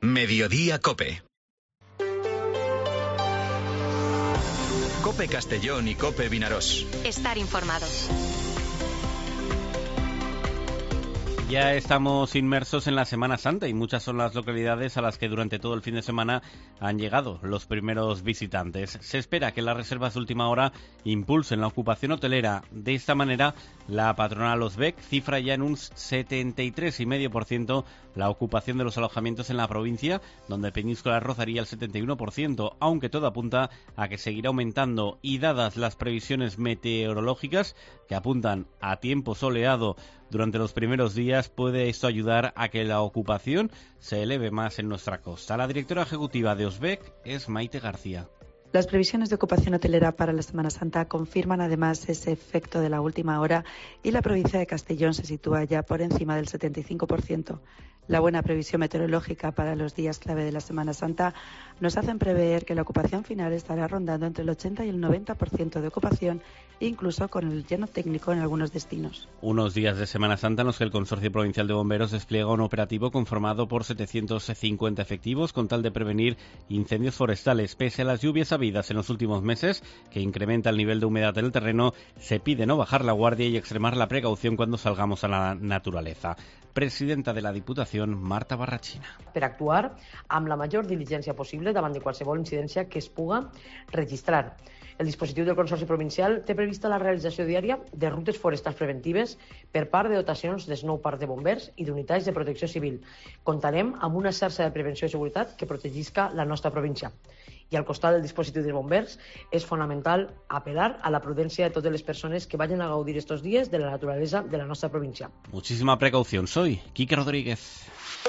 Mediodía Cope. Cope Castellón y Cope Vinarós. Estar informado. Ya estamos inmersos en la Semana Santa y muchas son las localidades a las que durante todo el fin de semana han llegado los primeros visitantes. Se espera que las reservas de última hora impulsen la ocupación hotelera. De esta manera, la patronal Osbec cifra ya en un 73,5% la ocupación de los alojamientos en la provincia, donde Peñíscola rozaría el 71%, aunque todo apunta a que seguirá aumentando. Y dadas las previsiones meteorológicas que apuntan a tiempo soleado durante los primeros días, puede esto ayudar a que la ocupación se eleve más en nuestra costa. La directora ejecutiva de Osbec es Maite García. Las previsiones de ocupación hotelera para la Semana Santa confirman además ese efecto de la última hora y la provincia de Castellón se sitúa ya por encima del 75%. La buena previsión meteorológica para los días clave de la Semana Santa nos hacen prever que la ocupación final estará rondando entre el 80 y el 90% de ocupación, incluso con el lleno técnico en algunos destinos. Unos días de Semana Santa en los que el Consorcio Provincial de Bomberos despliega un operativo conformado por 750 efectivos con tal de prevenir incendios forestales. Pese a las lluvias habidas en los últimos meses, que incrementa el nivel de humedad en el terreno, se pide no bajar la guardia y extremar la precaución cuando salgamos a la naturaleza. Presidenta de la Diputación, Marta Barrachina. Per actuar amb la major diligència possible davant de qualsevol incidència que es puga registrar. El dispositiu del Consorci Provincial té prevista la realització diària de rutes forestals preventives per part de dotacions dels 9 parcs de bombers i d'unitats de protecció civil. Contarem amb una xarxa de prevenció i seguretat que protegisca la nostra província. I al costat del dispositiu dels bombers és fonamental apel·lar a la prudència de totes les persones que vayan a gaudir estos días de la naturalesa de la nostra província. Muchísima precaución. Soy Quique Rodríguez.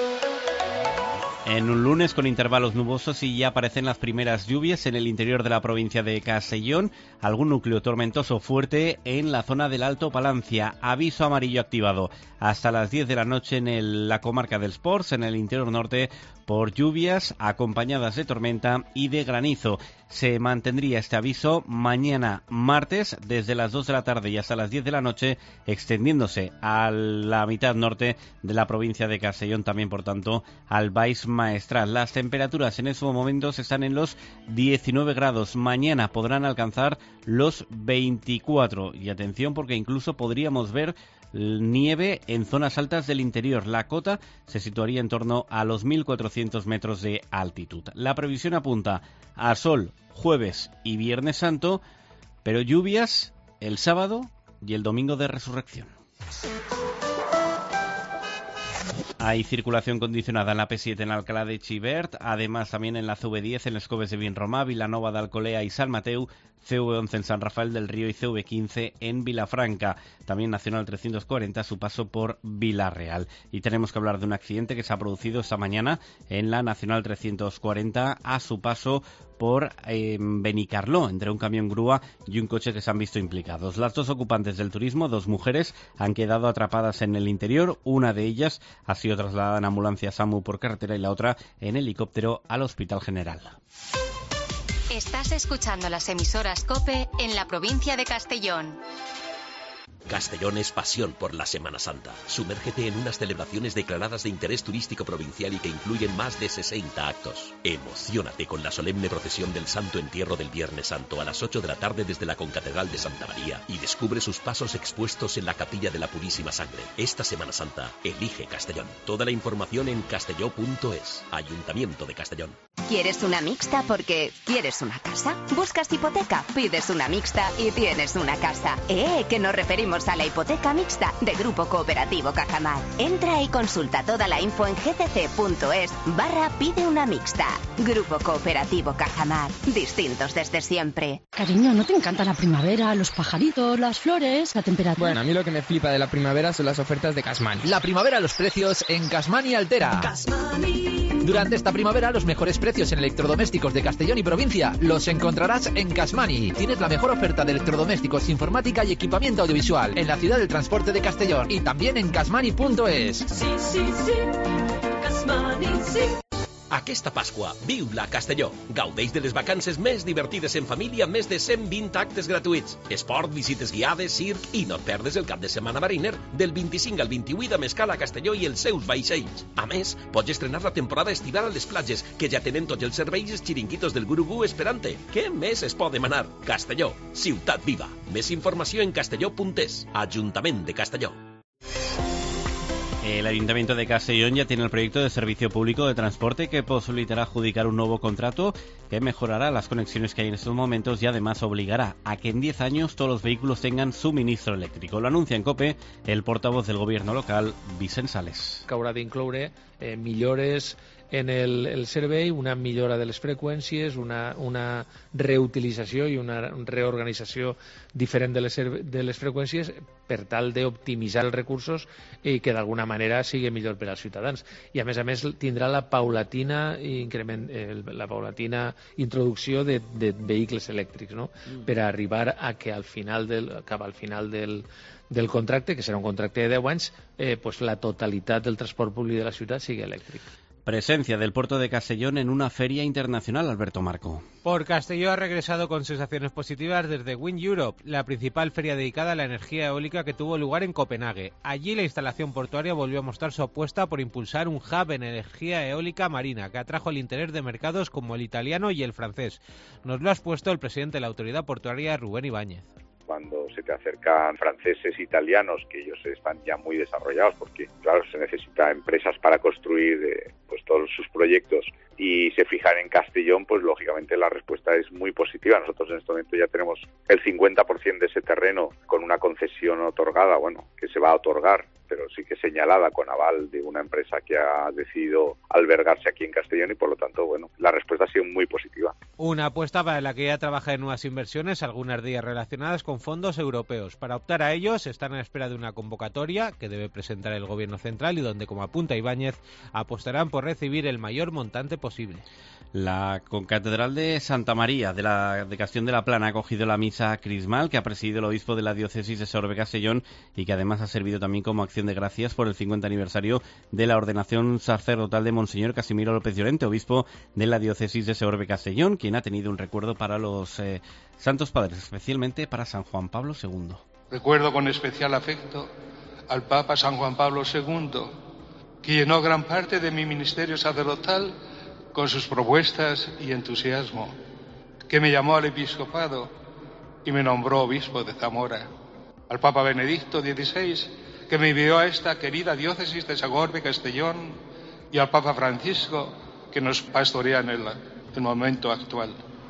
En un lunes con intervalos nubosos y ya aparecen las primeras lluvias en el interior de la provincia de Castellón, algún núcleo tormentoso fuerte en la zona del Alto Palancia. Aviso amarillo activado hasta las 10 de la noche en la comarca del Sports, en el interior norte, por lluvias acompañadas de tormenta y de granizo. Se mantendría este aviso mañana martes desde las 2 de la tarde y hasta las 10 de la noche, extendiéndose a la mitad norte de la provincia de Castellón, también por tanto al Baix Maestrat. Las temperaturas en estos momentos están en los 19 grados. Mañana podrán alcanzar los 24. Y atención, porque incluso podríamos ver nieve en zonas altas del interior. La cota se situaría en torno a los 1.400 metros de altitud. La previsión apunta a sol jueves y viernes santo, pero lluvias el sábado y el domingo de resurrección. Hay circulación condicionada en la P7 en Alcalá de Xivert, además también en la CV10 en Les Coves de Vinromà, Vilanova d'Alcolea y San Mateu, CV11 en San Rafael del Río y CV15 en Vilafranca. También Nacional 340 a su paso por Vilarreal. Y tenemos que hablar de un accidente que se ha producido esta mañana en la Nacional 340 a su paso por Benicarló, entre un camión grúa y un coche que se han visto implicados. Las dos ocupantes del turismo, dos mujeres, han quedado atrapadas en el interior. Una de ellas ha sido trasladada en ambulancia SAMU por carretera y la otra en helicóptero al Hospital General. Estás escuchando las emisoras COPE en la provincia de Castellón. Castellón es pasión por la Semana Santa. Sumérgete en unas celebraciones declaradas de interés turístico provincial y que incluyen más de 60 actos. Emociónate con la solemne procesión del Santo Entierro del Viernes Santo a las 8 de la tarde desde la Concatedral de Santa María y descubre sus pasos expuestos en la Capilla de la Purísima Sangre. Esta Semana Santa, elige Castellón. Toda la información en castelló.es. Ayuntamiento de Castellón. ¿Quieres una mixta porque quieres una casa? ¿Buscas hipoteca? Pides una mixta y tienes una casa. Que nos referimos a la hipoteca mixta de Grupo Cooperativo Cajamar. Entra y consulta toda la info en gcc.es/pide una mixta. Grupo Cooperativo Cajamar. Distintos desde siempre. Cariño, ¿no te encanta la primavera, los pajaritos, las flores, la temperatura? Bueno, a mí lo que me flipa de la primavera son las ofertas de Casmani. La primavera, los precios en Casmani Altera. Durante esta primavera, los mejores precios en electrodomésticos de Castellón y provincia los encontrarás en Casmani. Tienes la mejor oferta de electrodomésticos, informática y equipamiento audiovisual en la ciudad del transporte de Castellón y también en casmani.es. Sí, Casmani, sí. Aquesta Pasqua, viu-la a Castelló. Gaudeix de les vacances més divertides en família, més de 120 actes gratuïts. Esport, visites guiades, circ i no et perdes el cap de setmana mariner del 25 al 28 de Mescal a Castelló i els seus vaixells. A més, pots estrenar la temporada estival a les platges, que ja tenen tots els serveis i els xiringuitos del Gurugú esperant-te. Què més es pot demanar? Castelló, ciutat viva. Més informació en castelló.es. Ajuntament de Castelló. El Ayuntamiento de Castellón ya tiene el proyecto de servicio público de transporte que posibilitará adjudicar un nuevo contrato que mejorará las conexiones que hay en estos momentos y además obligará a que en 10 años todos los vehículos tengan suministro eléctrico. Lo anuncia en COPE el portavoz del gobierno local, Vicent Sales. Que haurà d'incloure millores en el servei, una millora de les freqüències, una reutilització i una reorganització diferent de les freqüències per tal d'optimitzar els recursos i que d'alguna manera sigui millor per als ciutadans. I a més tindrà la paulatina introducció de vehicles elèctrics, no? Per arribar a que cap al final del contracte, que serà un contracte de 10 anys, pues la totalitat del transport públic de la ciutat sigui elèctric. Presencia del puerto de Castellón en una feria internacional, Alberto Marco. Por Castelló ha regresado con sensaciones positivas desde Wind Europe, la principal feria dedicada a la energía eólica que tuvo lugar en Copenhague. Allí la instalación portuaria volvió a mostrar su apuesta por impulsar un hub en energía eólica marina que atrajo el interés de mercados como el italiano y el francés. Nos lo ha expuesto el presidente de la autoridad portuaria, Rubén Ibáñez. Cuando se te acercan franceses e italianos, que ellos están ya muy desarrollados, porque claro, se necesita empresas para construir pues todos sus proyectos, y se fijan en Castellón, pues lógicamente la respuesta es muy positiva. Nosotros en este momento ya tenemos el 50% de ese terreno con una concesión otorgada, bueno, que se va a otorgar, pero sí que señalada con aval de una empresa que ha decidido albergarse aquí en Castellón, y por lo tanto, bueno, la respuesta ha sido muy positiva. Una apuesta para la que ya trabaja en nuevas inversiones, algunas de ellas relacionadas con fondos europeos. Para optar a ellos están a espera de una convocatoria que debe presentar el Gobierno central y donde, como apunta Ibáñez, apostarán por recibir el mayor montante posible. La Concatedral de Santa María de Castellón de la Plana ha acogido la misa crismal que ha presidido el obispo de la diócesis de Sorbe-Castellón y que además ha servido también como acción de gracias por el 50 aniversario de la ordenación sacerdotal de Monseñor Casimiro López Llorente, obispo de la diócesis de Sorbe-Castellón, quien ha tenido un recuerdo para los santos padres, especialmente para San Juan Pablo II. Recuerdo con especial afecto al Papa San Juan Pablo II, que llenó gran parte de mi ministerio sacerdotal con sus propuestas y entusiasmo, que me llamó al episcopado y me nombró obispo de Zamora, al Papa Benedicto XVI, que me envió a esta querida diócesis de Sagorbe-Castellón, y al Papa Francisco, que nos pastorea en el momento actual.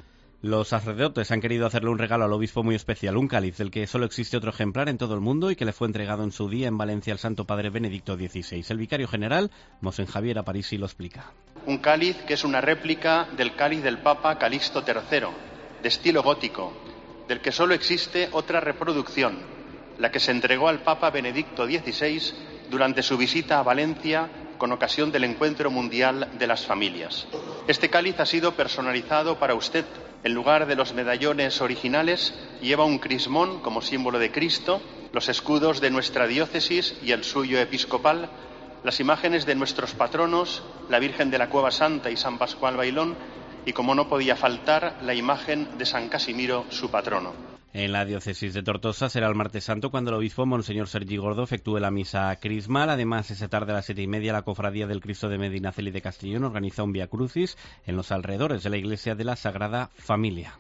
Los sacerdotes han querido hacerle un regalo al obispo muy especial, un cáliz del que solo existe otro ejemplar en todo el mundo y que le fue entregado en su día en Valencia al Santo Padre Benedicto XVI. El vicario general, Mosén Javier Aparici, lo explica. Un cáliz que es una réplica del cáliz del Papa Calixto III, de estilo gótico, del que solo existe otra reproducción, la que se entregó al Papa Benedicto XVI durante su visita a Valencia con ocasión del Encuentro Mundial de las Familias. Este cáliz ha sido personalizado para usted. En lugar de los medallones originales, lleva un crismón como símbolo de Cristo, los escudos de nuestra diócesis y el suyo episcopal, las imágenes de nuestros patronos, la Virgen de la Cueva Santa y San Pascual Bailón, y como no podía faltar, la imagen de San Casimiro, su patrono. En la diócesis de Tortosa será el martes santo cuando el obispo Monseñor Sergi Gordo efectúe la misa crismal. Además, esa tarde a las 7:30 la Cofradía del Cristo de Medinaceli de Castellón organiza un Vía Crucis en los alrededores de la iglesia de la Sagrada Familia.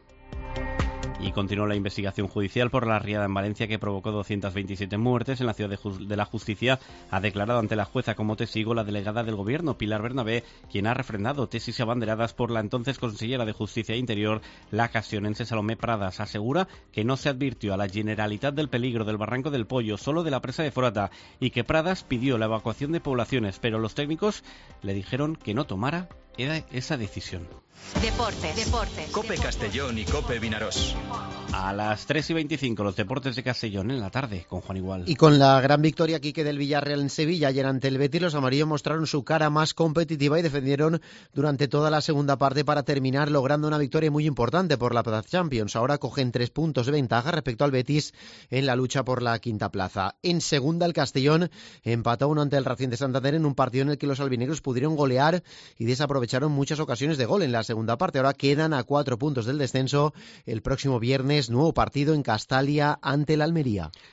Y continuó la investigación judicial por la riada en Valencia que provocó 227 muertes. En la Ciudad de la Justicia ha declarado ante la jueza como testigo la delegada del Gobierno, Pilar Bernabé, quien ha refrendado tesis abanderadas por la entonces consellera de Justicia e Interior, la castellonense Salomé Pradas. Asegura que no se advirtió a la Generalitat del peligro del Barranco del Pollo, solo de la presa de Forata, y que Pradas pidió la evacuación de poblaciones, pero los técnicos le dijeron que no tomara esa decisión. Deportes. Cope Castellón y Cope Vinaroz. A las 3:25, los deportes de Castellón en la tarde, con Juan Igual. Y con la gran victoria Quique del Villarreal en Sevilla ayer ante el Betis, los amarillos mostraron su cara más competitiva y defendieron durante toda la segunda parte para terminar logrando una victoria muy importante por la Plaza Champions. Ahora cogen 3 puntos de ventaja respecto al Betis en la lucha por la quinta plaza. En segunda, el Castellón empató 1 ante el Racing de Santander en un partido en el que los albinegros pudieron golear y desaprovecharon muchas ocasiones de gol en la segunda parte. Ahora quedan a 4 puntos del descenso. El próximo viernes, nuevo partido en Castalia ante el Almería.